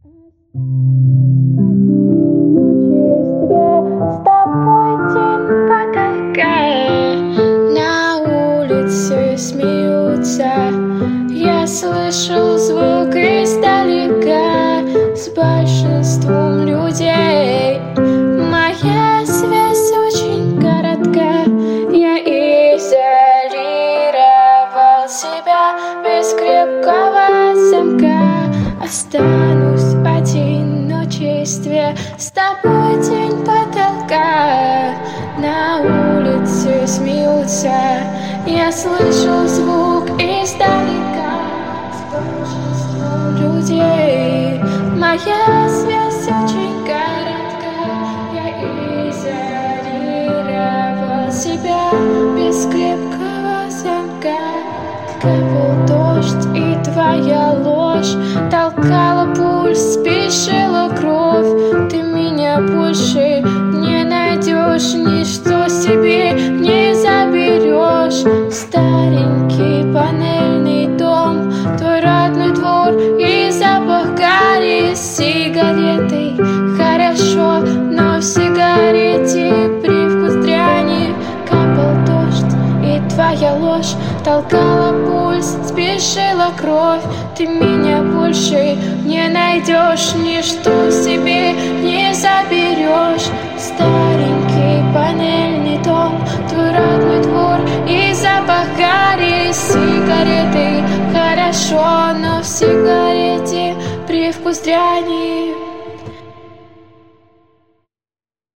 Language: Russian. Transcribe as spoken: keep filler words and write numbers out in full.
С тобой день потолкая, на улице смеются. Я слышу звук издалека с большинством людей. Моя связь очень коротка. Я изолировал себя без крепкого замка. Останусь в одиночестве. С тобой тень потолка, на улице смеются. Я слышу звук издалека с большинством людей. Моя связь очень коротка. Я изолировал себя без крепкого замка. Капал дождь, и твоя ложь толкала пульс, спешила кровь. Ты меня больше не найдешь, ничто себе не заберешь. Старенький панельный дом, твой родной двор и запах гари с сигаретой. Хорошо, но в сигарете привкус дряни. Капал дождь, и твоя ложь толкала пульс, спешила кровь. Ты меня больше не найдешь, ничто себе не заберешь. Старенький панельный дом, твой родной двор и запах гари с сигаретой. Хорошо, но в сигарете привкус дряни.